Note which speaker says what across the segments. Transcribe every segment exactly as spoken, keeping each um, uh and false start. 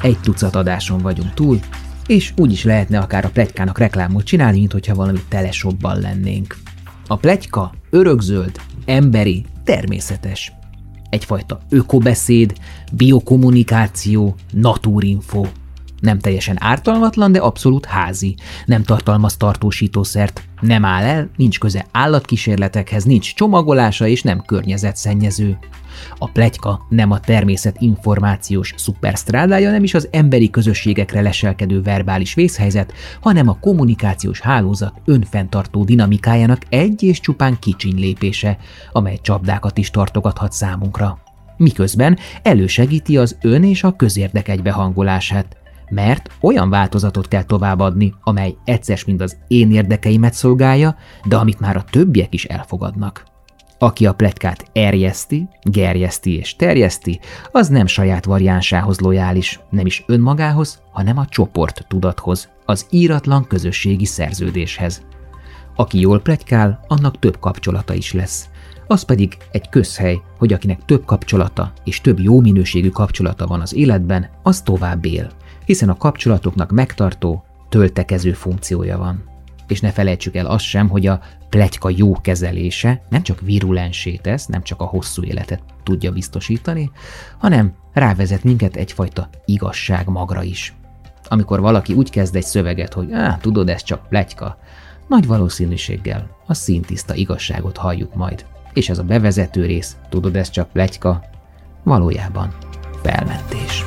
Speaker 1: egy tucat adáson vagyunk túl, és úgy is lehetne akár a pletykának reklámot csinálni, mint hogyha valami teleshopban lennénk. A pletyka örökzöld, emberi, természetes. Egyfajta ökobeszéd, biokommunikáció, natúrinfo. Nem teljesen ártalmatlan, de abszolút házi. Nem tartalmaz tartósítószert, nem áll el, nincs köze állatkísérletekhez, nincs csomagolása és nem környezetszennyező. A pletyka nem a természet információs szupersztrádája, nem is az emberi közösségekre leselkedő verbális vészhelyzet, hanem a kommunikációs hálózat önfenntartó dinamikájának egy és csupán kicsiny lépése, amely csapdákat is tartogathat számunkra. Miközben elősegíti az ön és a közérdek egybehangolását, mert olyan változatot kell továbbadni, amely egyszer mind az én érdekeimet szolgálja, de amit már a többiek is elfogadnak. Aki a pletykát erjeszti, gerjeszti és terjeszti, az nem saját variánsához lojális, nem is önmagához, hanem a csoport tudathoz, az íratlan közösségi szerződéshez. Aki jól pletykál, annak több kapcsolata is lesz. Az pedig egy közhely, hogy akinek több kapcsolata és több jó minőségű kapcsolata van az életben, az tovább él, hiszen a kapcsolatoknak megtartó, töltekező funkciója van. És ne felejtsük el azt sem, hogy a pletyka jó kezelése nem csak virulensé tesz, nem csak a hosszú életet tudja biztosítani, hanem rávezet minket egyfajta igazság magra is. Amikor valaki úgy kezd egy szöveget, hogy á, tudod, ez csak pletyka, nagy valószínűséggel a színtiszta igazságot halljuk majd. És ez a bevezető rész, tudod, ez csak pletyka, valójában felmentés.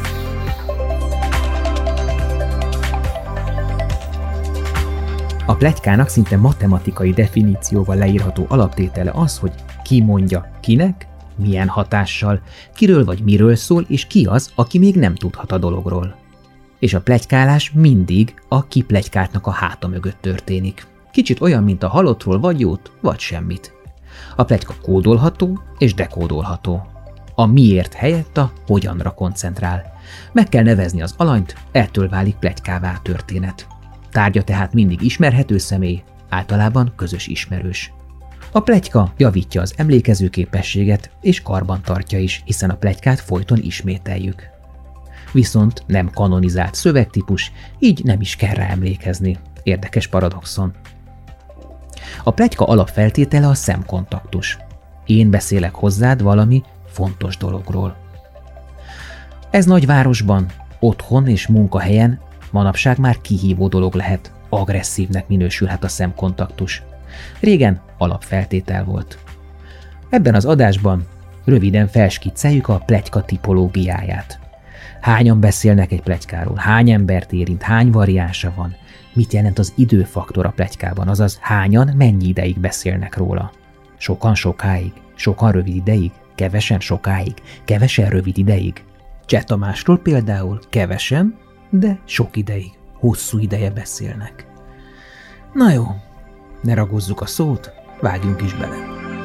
Speaker 1: A pletykának szinte matematikai definícióval leírható alaptétele az, hogy ki mondja kinek, milyen hatással, kiről vagy miről szól, és ki az, aki még nem tudhat a dologról. És a pletykálás mindig a kipletykáltnak a háta mögött történik. Kicsit olyan, mint a halottról vagy jót, vagy semmit. A pletyka kódolható és dekódolható. A miért helyett a hogyanra koncentrál. Meg kell nevezni az alanyt, ettől válik pletykává a történet. Tárgya tehát mindig ismerhető személy, általában közös ismerős. A pletyka javítja az emlékező képességet, és karban tartja is, hiszen a pletykát folyton ismételjük. Viszont nem kanonizált szövegtípus, így nem is kell rá emlékezni. Érdekes paradoxon. A pletyka alapfeltétele a szemkontaktus. Én beszélek hozzád valami fontos dologról. Ez nagyvárosban, otthon és munkahelyen manapság már kihívó dolog lehet, agresszívnek minősülhet a szemkontaktus. Régen alapfeltétel volt. Ebben az adásban röviden felskicceljük a pletyka tipológiáját. Hányan beszélnek egy pletykáról, hány embert érint, hány variánsa van, mit jelent az időfaktor a pletykában, azaz hányan mennyi ideig beszélnek róla. Sokan sokáig, sokan rövid ideig, kevesen sokáig, kevesen rövid ideig. Cseh Tamásról például kevesen, de sok ideig, hosszú ideje beszélnek. Na jó, ne ragozzuk a szót, vágjunk is bele.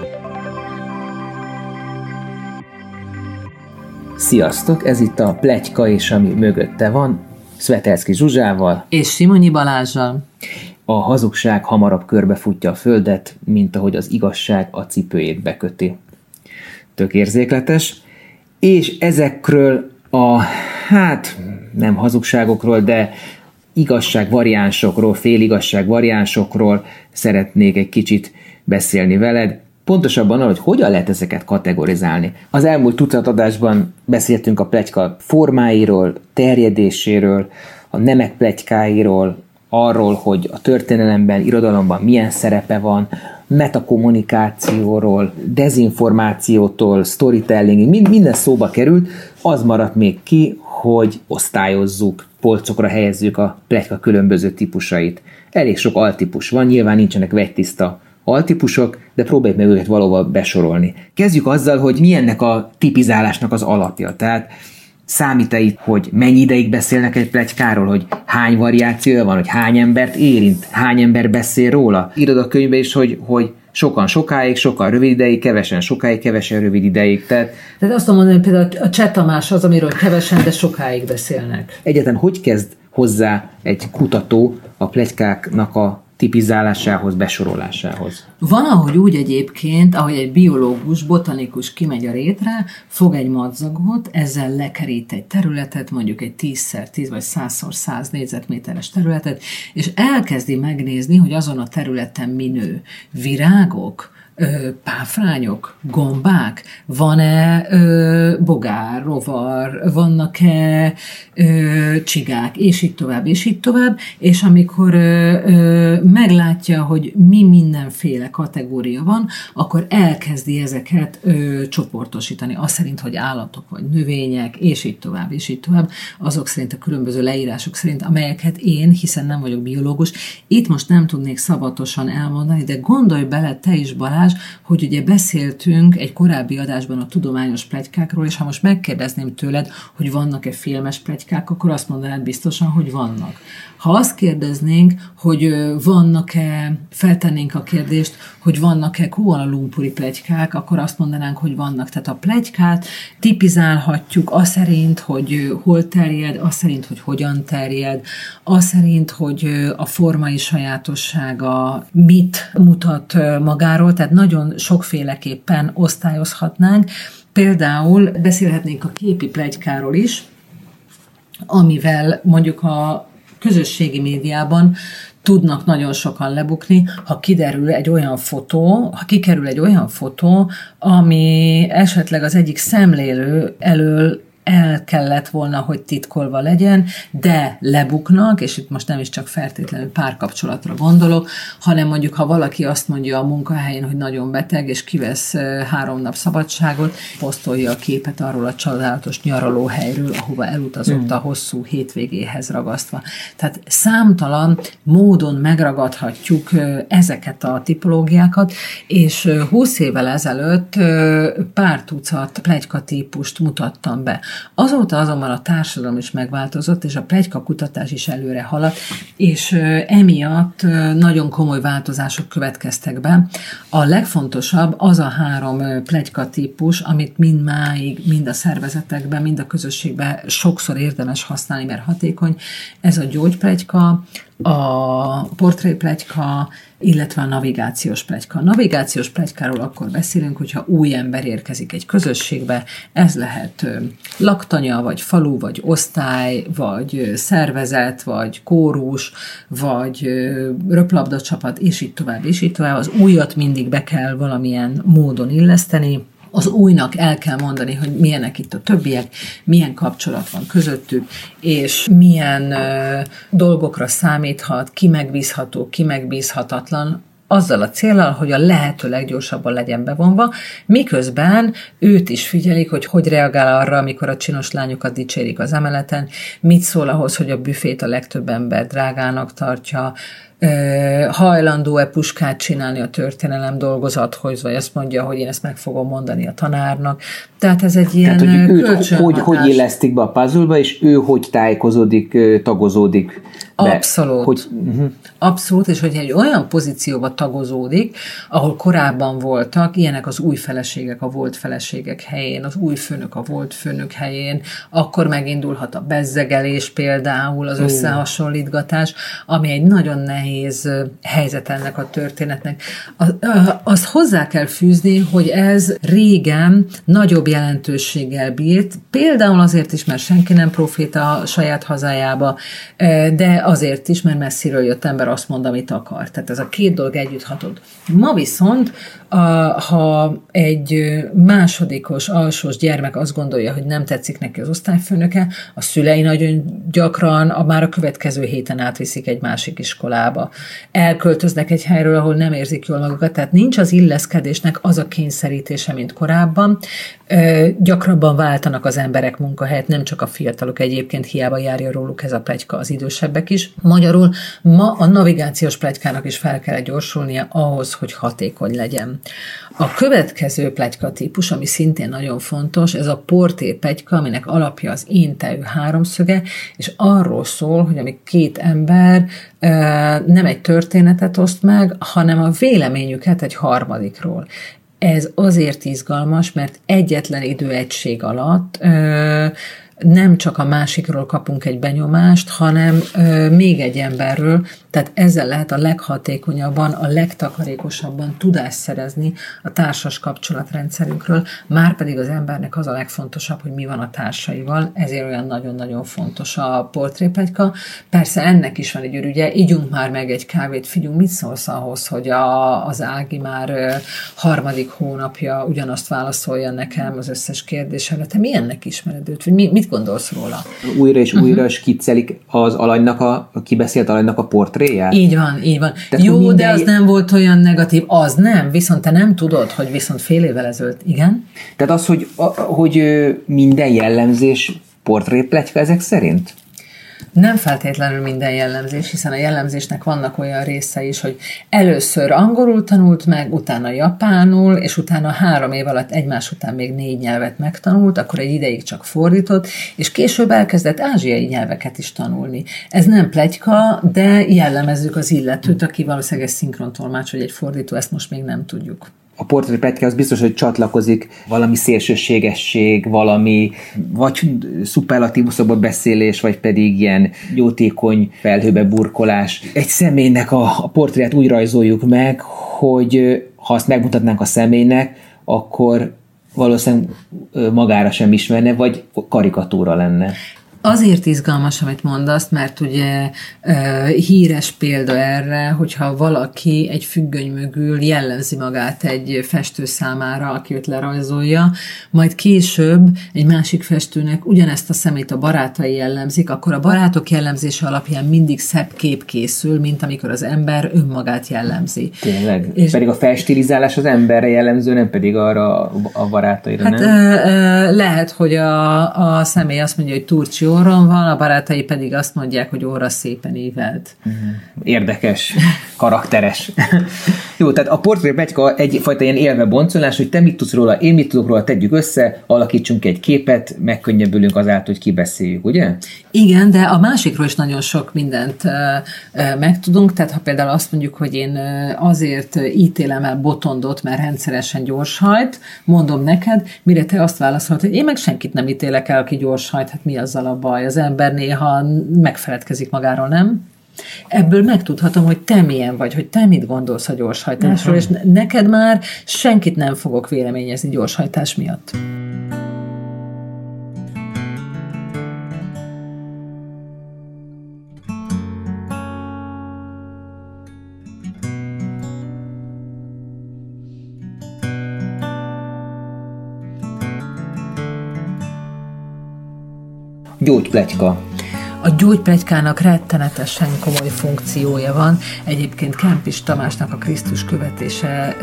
Speaker 1: Sziasztok, ez itt a Pletyka és ami mögötte van, Szvetelszky Zsuzsával
Speaker 2: és Simonyi Balázsral.
Speaker 1: A hazugság hamarabb körbefutja a földet, mint ahogy az igazság a cipőjét beköti. Tök érzékletes, és ezekről a, hát nem hazugságokról, de igazság variánsokról, féligazság variánsokról szeretnék egy kicsit beszélni veled. Pontosabban arra, hogy hogyan lehet ezeket kategorizálni. Az elmúlt tucat adásban beszéltünk a pletyka formáiról, terjedéséről, a nemek pletykáiról, arról, hogy a történelemben, irodalomban milyen szerepe van, metakommunikációról, dezinformációtól, storytellingig, mind, minden szóba került. Az maradt még ki, hogy osztályozzuk, polcokra helyezzük a pletyka különböző típusait. Elég sok altípus van, nyilván nincsenek vegytiszta altípusok, de próbáljuk meg őket valóban besorolni. Kezdjük azzal, hogy mi ennek a tipizálásnak az alapja. Tehát számít-e itt, hogy mennyi ideig beszélnek egy pletykáról, hogy hány variációja van, hogy hány embert érint, hány ember beszél róla. Írod a könyvbe is, hogy, hogy sokan sokáig, sokan rövid ideig, kevesen sokáig, kevesen rövid ideig. Tehát,
Speaker 2: Tehát azt mondom, hogy például a Cseh Tamás az, amiről kevesen, de sokáig beszélnek.
Speaker 1: Egyáltalán hogy kezd hozzá egy kutató a pletykáknak a tipizálásához, besorolásához.
Speaker 2: Van, ahogy úgy egyébként, ahogy egy biológus, botanikus kimegy a rétre, fog egy madzagot, ezzel lekerít egy területet, mondjuk egy tízszer tíz vagy százszor száz négyzetméteres területet, és elkezdi megnézni, hogy azon a területen mi nő. Virágok, páfrányok, gombák, van-e ö, bogár, rovar, vannak-e ö, csigák, és így tovább, és így tovább, és amikor ö, ö, meglátja, hogy mi mindenféle kategória van, akkor elkezdi ezeket ö, csoportosítani, azt szerint, hogy állatok vagy növények, és így tovább, és így tovább, azok szerint, a különböző leírások szerint, amelyeket én, hiszen nem vagyok biológus, itt most nem tudnék szabatosan elmondani, de gondolj bele te is, Balázs, hogy ugye beszéltünk egy korábbi adásban a tudományos pletykákról, és ha most megkérdezném tőled, hogy vannak-e filmes pletykák, akkor azt mondanád biztosan, hogy vannak. Ha azt kérdeznénk, hogy vannak-e, feltennénk a kérdést, hogy vannak-e Kuala Lumpuri pletykák, akkor azt mondanánk, hogy vannak. Tehát a pletykát tipizálhatjuk az szerint, hogy hol terjed, az szerint, hogy hogyan terjed, az szerint, hogy a formai sajátossága mit mutat magáról, tehát nagyon sokféleképpen osztályozhatnánk. Például beszélhetnénk a képi pletykáról is, amivel mondjuk a közösségi médiában tudnak nagyon sokan lebukni, ha kiderül egy olyan fotó, ha kikerül egy olyan fotó, ami esetleg az egyik szemlélő elől el kellett volna, hogy titkolva legyen, de lebuknak, és itt most nem is csak feltétlenül párkapcsolatra gondolok, hanem mondjuk, ha valaki azt mondja a munkahelyén, hogy nagyon beteg, és kivesz három nap szabadságot, posztolja a képet arról a csodálatos nyaralóhelyről, ahova elutazott a hosszú hétvégéhez ragasztva. Tehát számtalan módon megragadhatjuk ezeket a tipológiákat, és húsz évvel ezelőtt pár tucat pletykatípust mutattam be. Azóta azonban a társadalom is megváltozott, és a pletykakutatás is előre haladt, és emiatt nagyon komoly változások következtek be. A legfontosabb az a három pletykatípus, amit mind máig, mind a szervezetekben, mind a közösségben sokszor érdemes használni, mert hatékony. Ez a gyógypletyka, a portrépletyka, illetve a navigációs pletyka. A navigációs pletykáról akkor beszélünk, hogyha új ember érkezik egy közösségbe, ez lehet laktanya, vagy falu, vagy osztály, vagy szervezet, vagy kórus, vagy röplabdacsapat, és így tovább, és így tovább. Az újat mindig be kell valamilyen módon illeszteni, az újnak el kell mondani, hogy milyenek itt a többiek, milyen kapcsolat van közöttük, és milyen ö, dolgokra számíthat, ki megbízható, ki megbízhatatlan, azzal a céllal, hogy a lehető leggyorsabban legyen bevonva, miközben őt is figyelik, hogy hogy reagál arra, amikor a csinos lányokat dicsérik az emeleten, mit szól ahhoz, hogy a büfét a legtöbb ember drágának tartja, hajlandó-e puskát csinálni a történelem dolgozathoz, vagy azt mondja, hogy én ezt meg fogom mondani a tanárnak. Tehát ez egy ilyen
Speaker 1: Tehát, hogy őt hogy, hogy illesztik be a puzzle-ba, és ő hogy tájékozódik, tagozódik be.
Speaker 2: Abszolút. Hogy, uh-huh. Abszolút, és hogyha egy olyan pozícióba tagozódik, ahol korábban voltak, ilyenek az új feleségek a volt feleségek helyén, az új főnök a volt főnök helyén, akkor megindulhat a bezzegelés például, az összehasonlítgatás, ami egy nagyon nehéz helyzet ennek a történetnek. Azt hozzá kell fűzni, hogy ez régen nagyobb jelentőséggel bírt, például azért is, mert senki nem proféta a saját hazájába, de azért is, mert messziről jött ember azt mond, amit akar. Tehát ez a két dolog együtt hatod. Ma viszont, ha egy másodikos, alsós gyermek azt gondolja, hogy nem tetszik neki az osztályfőnöke, a szülei nagyon gyakran a, már a következő héten átviszik egy másik iskolába. Elköltöznek egy helyről, ahol nem érzik jól magukat, tehát nincs az illeszkedésnek az a kényszerítése, mint korábban. Gyakrabban váltanak az emberek munkahelyet, nem csak a fiatalok, egyébként hiába járja róluk ez a pletyka, az idősebbek is. Magyarul ma a navigációs pletykának is fel kell gyorsulnia ahhoz, hogy hatékony legyen. A következő pletykatípus, ami szintén nagyon fontos, ez a portrépletyka, aminek alapja az én-te-ő háromszöge, és arról szól, hogy amíg két ember nem egy történetet oszt meg, hanem a véleményüket egy harmadikról. Ez azért izgalmas, mert egyetlen időegység alatt ö, nem csak a másikról kapunk egy benyomást, hanem ö, még egy emberről, tehát ezzel lehet a leghatékonyabban, a legtakarékosabban tudást szerezni a társas kapcsolatrendszerünkről, márpedig az embernek az a legfontosabb, hogy mi van a társaival, ezért olyan nagyon-nagyon fontos a portrépletyka. Persze ennek is van egy ürügye, ígyunk már meg egy kávét, figyelj, mit szólsz ahhoz, hogy a, az Ági már ö, harmadik hónapja ugyanazt válaszolja nekem az összes kérdésre. Te milyennek ismered őt? Mi, mit gondolsz róla?
Speaker 3: Újra és újra uh-huh. skiccelik az alanynak a, a kibeszélt alanynak a portréját?
Speaker 2: Így van, így van.
Speaker 3: Tehát
Speaker 2: jó,
Speaker 3: minden...
Speaker 2: de az nem volt olyan negatív. Az nem, viszont te nem tudod, hogy viszont fél évvel ezelőtt, igen?
Speaker 3: Tehát az, hogy, a, hogy minden jellemzés portrépletyka ezek szerint?
Speaker 2: Nem feltétlenül minden jellemzés, hiszen a jellemzésnek vannak olyan részei is, hogy először angolul tanult meg, utána japánul, és utána három év alatt egymás után még négy nyelvet megtanult, akkor egy ideig csak fordított, és később elkezdett ázsiai nyelveket is tanulni. Ez nem pletyka, de jellemezzük az illetőt, aki valószínűleg egy szinkrontolmács, vagy egy fordító, ezt most még nem tudjuk.
Speaker 3: A portrépletyka az biztos, hogy csatlakozik valami szélsőségesség, valami vagy szuperlatívuszokból beszélés, vagy pedig ilyen jótékony felhőbe burkolás. Egy személynek a, a portréját úgy rajzoljuk meg, hogy ha azt megmutatnánk a személynek, akkor valószínűleg magára sem ismerne, vagy karikatúra lenne.
Speaker 2: Azért izgalmas, amit mondasz, mert ugye e, híres példa erre, hogyha valaki egy függöny mögül jellemzi magát egy festő számára, aki őt lerajzolja, majd később egy másik festőnek ugyanezt a szemét a barátai jellemzik, akkor a barátok jellemzése alapján mindig szebb kép készül, mint amikor az ember önmagát jellemzi.
Speaker 3: Tényleg. És pedig a felstilizálás az emberre jellemző, nem pedig arra a barátaira,
Speaker 2: hát,
Speaker 3: nem?
Speaker 2: E, e, lehet, hogy a, a személy azt mondja, hogy Turcsi orron van, a barátai pedig azt mondják, hogy óra szépen ívelt.
Speaker 3: Érdekes, karakteres. Jó, tehát a portrépletyka egyfajta ilyen élve boncolás, hogy te mit tudsz róla, én mit tudok róla, tegyük össze, alakítsunk egy képet, megkönnyebbülünk azáltal, hogy kibeszéljük, ugye?
Speaker 2: Igen, de a másikról is nagyon sok mindent uh, uh, megtudunk, tehát ha például azt mondjuk, hogy én uh, azért ítélem el Botondot, mert rendszeresen gyorshajt, mondom neked, mire te azt válaszolod, hogy én meg senkit nem ítélek el, aki gyorshajt, hát mi azzal a baj? Az ember néha megfeledkezik magáról, nem? Ebből megtudhatom, hogy te milyen vagy, hogy te mit gondolsz a gyorshajtásról, uh-huh. és neked már senkit nem fogok véleményezni gyorshajtás miatt.
Speaker 3: Gyógypletyka.
Speaker 2: A gyógypletykának rettenetesen komoly funkciója van. Egyébként Kempis Tamásnak a Krisztus követése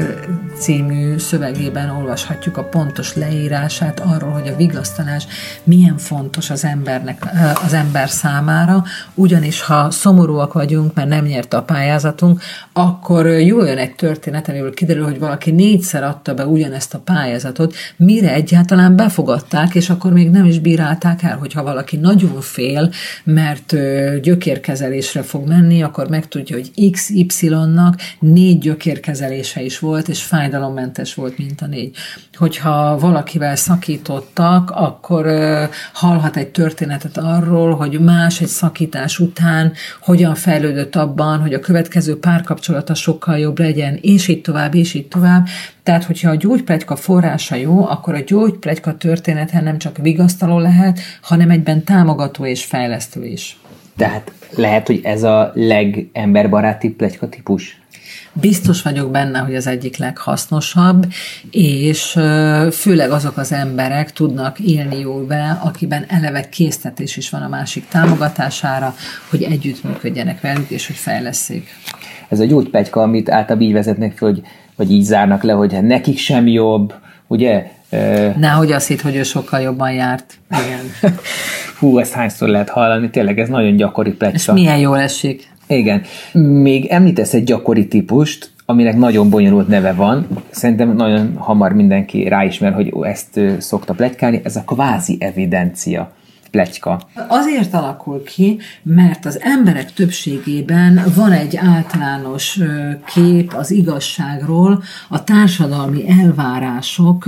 Speaker 2: című szövegében olvashatjuk a pontos leírását arról, hogy a vigasztalás milyen fontos az embernek, az ember számára, ugyanis ha szomorúak vagyunk, mert nem nyert a pályázatunk, akkor jól jön egy történet, amiből kiderül, hogy valaki négyszer adta be ugyanezt a pályázatot, mire egyáltalán befogadták, és akkor még nem is bírálták el, hogyha valaki nagyon fél, mert gyökérkezelésre fog menni, akkor megtudja, hogy iksz ipszilonnak négy gyökérkezelése is volt, és fájdalommentes volt, mint a négy. Hogyha valakivel szakítottak, akkor hallhat egy történetet arról, hogy más egy szakítás után hogyan fejlődött abban, hogy a következő párkapcsolata sokkal jobb legyen, és így tovább, és így tovább. Tehát, hogyha a gyógypletyka forrása jó, akkor a gyógypletyka története nem csak vigasztaló lehet, hanem egyben támogató és fejlesztő is.
Speaker 3: Tehát lehet, hogy ez a legemberbaráti pletyka típus?
Speaker 2: Biztos vagyok benne, hogy az egyik leghasznosabb, és főleg azok az emberek tudnak élni jól vele, akiben eleve késztetés is van a másik támogatására, hogy együttműködjenek velük, és hogy fejlesszék. Ez
Speaker 3: a gyógypletyka, amit általában így vezetnek fel, hogy vagy így zárnak le, hogy nekik sem jobb, ugye?
Speaker 2: Nehogy azt hitt, hogy ő sokkal jobban járt. Igen.
Speaker 3: Hú, ezt hányszor lehet hallani, tényleg ez nagyon gyakori pletyka.
Speaker 2: És milyen jól esik.
Speaker 3: Igen. Még említesz egy gyakori típust, aminek nagyon bonyolult neve van. Szerintem nagyon hamar mindenki ráismer, hogy ezt szokta pletykálni. Ez a kvázi evidencia. pletyka?
Speaker 2: Azért alakul ki, mert az emberek többségében van egy általános kép az igazságról, a társadalmi elvárások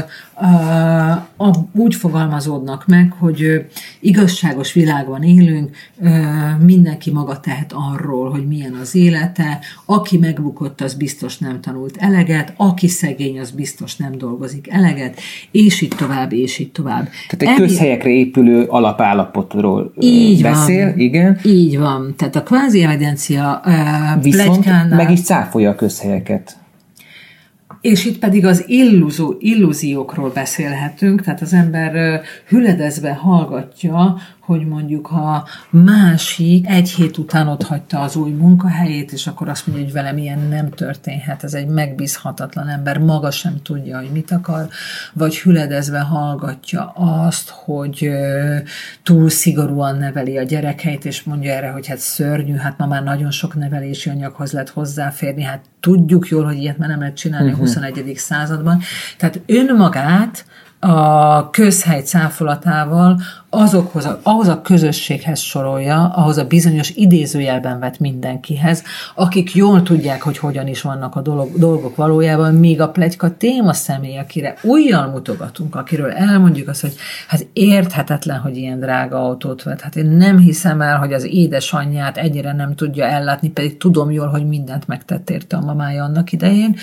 Speaker 2: úgy fogalmazódnak meg, hogy igazságos világban élünk, mindenki maga tehet arról, hogy milyen az élete, aki megbukott, az biztos nem tanult eleget, aki szegény, az biztos nem dolgozik eleget, és így tovább, és így tovább.
Speaker 3: Tehát egy Emi... közhelyekre épülő alapállapotról
Speaker 2: így
Speaker 3: beszél,
Speaker 2: van,
Speaker 3: igen.
Speaker 2: Így van. Tehát a kvázi evidencia uh,
Speaker 3: viszont meg is cáfolja a közhelyeket.
Speaker 2: És itt pedig az illúzó, illúziókról beszélhetünk, tehát az ember hüledezve hallgatja, hogy mondjuk ha másik egy hét után ott hagyta az új munkahelyét, és akkor azt mondja, hogy velem ilyen nem történhet, ez egy megbízhatatlan ember, maga sem tudja, hogy mit akar, vagy hüledezve hallgatja azt, hogy túl szigorúan neveli a gyerekeit, és mondja erre, hogy hát szörnyű, hát ma már nagyon sok nevelési anyaghoz lehet hozzáférni, hát tudjuk jól, hogy ilyet már nem lehet csinálni uh-huh. a huszonegyedik században. Tehát önmagát a közhely cáfolatával azokhoz, ahhoz a közösséghez sorolja, ahhoz a bizonyos idézőjelben vett mindenkihez, akik jól tudják, hogy hogyan is vannak a dolog, dolgok valójában, míg a pletyka téma személy, akire újjal mutogatunk, akiről elmondjuk azt, hogy hát érthetetlen, hogy ilyen drága autót vett, hát én nem hiszem el, hogy az édesanyját egyre nem tudja ellátni, pedig tudom jól, hogy mindent megtett érte a mamája annak idején.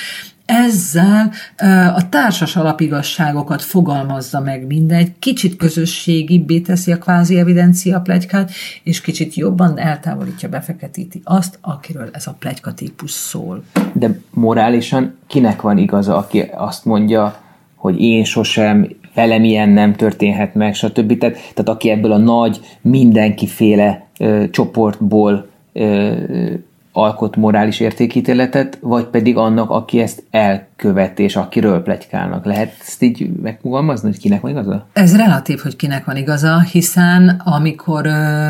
Speaker 2: Ezzel a társas alapigazságokat fogalmazza meg mindegy, kicsit közösségibbé teszi a kvázi evidencia pletykát, és kicsit jobban eltávolítja, befeketíti azt, akiről ez a pletyka típus szól.
Speaker 3: De morálisan kinek van igaza, aki azt mondja, hogy én sosem, velem ilyen nem történhet meg, stb. Tehát, tehát aki ebből a nagy, mindenkiféle ö, csoportból ö, alkot morális értékítéletet, vagy pedig annak, aki ezt elköveti, és akiről pletykálnak. Lehet ezt így megfogalmazni, hogy kinek van igaza?
Speaker 2: Ez relatív, hogy kinek van igaza, hiszen amikor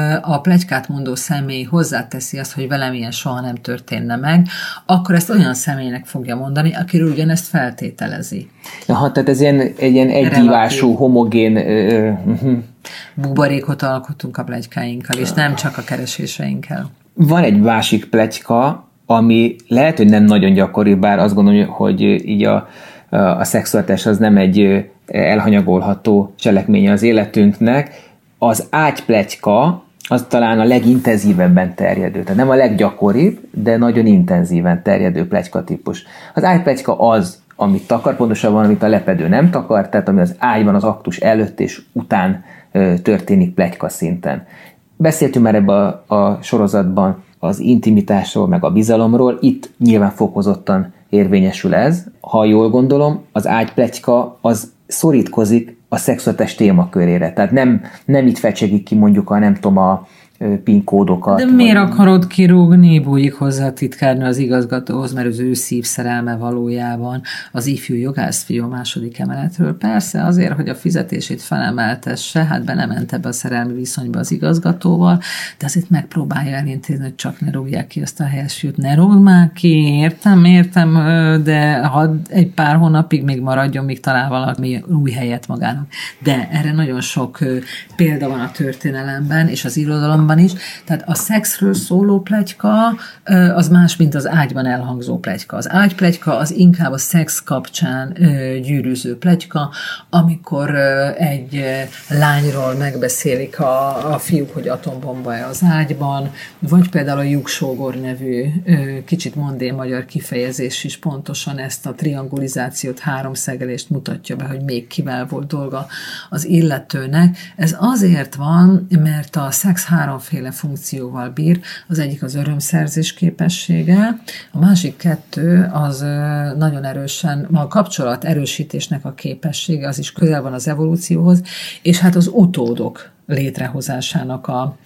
Speaker 2: a pletykát mondó személy hozzáteszi azt, hogy velem ilyen soha nem történne meg, akkor ezt olyan személynek fogja mondani, akiről ugyanezt feltételezi.
Speaker 3: Aha, tehát ez ilyen, egy ilyen egyívású, homogén... Uh,
Speaker 2: buborékot alkotunk a pletykáinkkal, és nem csak a kereséseinkkel.
Speaker 3: Van egy másik pletyka, ami lehet, hogy nem nagyon gyakori, bár azt gondolom, hogy így a, a szexualitás az nem egy elhanyagolható cselekménye az életünknek. Az ágypletyka az talán a legintenzívebben terjedő. Tehát nem a leggyakoribb, de nagyon intenzíven terjedő pletykatípus. Az ágypletyka az, amit takar, pontosabban, amit a lepedő nem takar, tehát ami az ágyban az aktus előtt és után történik pletyka szinten. Beszéltünk már ebben a, a sorozatban az intimitásról, meg a bizalomról, itt nyilván fokozottan érvényesül ez. Ha jól gondolom, az ágypletyka az szorítkozik a szexualitás témakörére. Tehát nem, nem itt fecsegik ki mondjuk a nem tudom a PIN kódokat.
Speaker 2: De miért vagy... akarod kirúgni? Bújik hozzá a titkárnő az igazgatóhoz, mert az ő szívszerelme valójában az ifjú jogászfiú második emeletről. Persze azért, hogy a fizetését felemeltesse, hát be nem ment ebbe a szerelmi viszonyba az igazgatóval, de azért megpróbálja elintézni, hogy csak ne rúgják ki azt a helyes fiút. Ne rúgd már ki, értem, értem, de ha egy pár hónapig még maradjon, még talál valami új helyet magának. De erre nagyon sok példa van a történelemben, és az irodalomban is. Tehát a szexről szóló pletyka az más, mint az ágyban elhangzó pletyka. Az ágypletyka az inkább a szex kapcsán gyűrűző pletyka, amikor egy lányról megbeszélik a, a fiúk, hogy atombomba-e az ágyban, vagy például a lyuksógor nevű kicsit mondén magyar kifejezés is pontosan ezt a triangulizációt, háromszegelést mutatja be, hogy még kivel volt dolga az illetőnek. Ez azért van, mert a szex három féle funkcióval bír. Az egyik az örömszerzés képessége, a másik kettő az nagyon erősen, a kapcsolat erősítésnek a képessége, az is közel van az evolúcióhoz, és hát az utódok létrehozásának a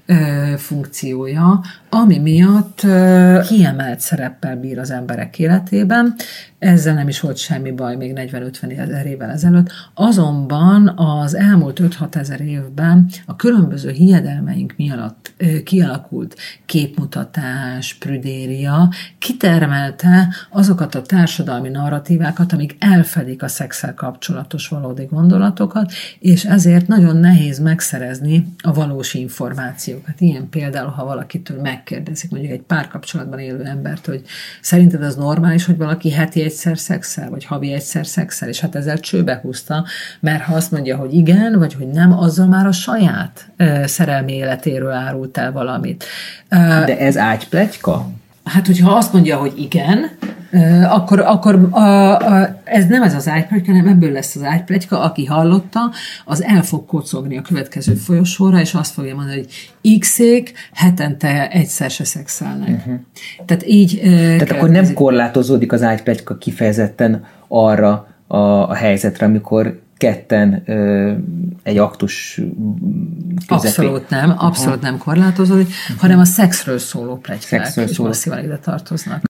Speaker 2: ö, funkciója, ami miatt ö, kiemelt szereppel bír az emberek életében. Ezzel nem is volt semmi baj még negyven-ötven ezer évvel ezelőtt. Azonban az elmúlt öt-hat ezer évben a különböző hiedelmeink miatt ö, kialakult képmutatás, prüdéria kitermelte azokat a társadalmi narratívákat, amik elfedik a szexszel kapcsolatos valódi gondolatokat, és ezért nagyon nehéz megszerezni a valós információkat. Ilyen például, ha valakitől megkérdezik, mondjuk egy párkapcsolatban élő embert, hogy szerinted az normális, hogy valaki heti egyszer szexel, vagy havi egyszer szexel, és hát ezzel csőbe húzta, mert ha azt mondja, hogy igen, vagy hogy nem, azzal már a saját uh, szerelmi életéről árult el valamit. Uh,
Speaker 3: De ez ágypletyka?
Speaker 2: Hát, hogyha azt mondja, hogy igen, akkor, akkor a, a, ez nem ez az ágypletyka, hanem ebből lesz az ágypletyka, aki hallotta, az el fog kocogni a következő folyosóra, és azt fogja mondani, hogy X-ék hetente egyszer se szexelnek. Uh-huh. Tehát így...
Speaker 3: Tehát akkor nem korlátozódik az ágypletyka kifejezetten arra a, a helyzetre, amikor ketten ö, egy aktus közepén.
Speaker 2: Abszolút nem, abszolút nem korlátozódik, uh-huh. hanem a szexről szóló pletykák is masszívan ide tartoznak.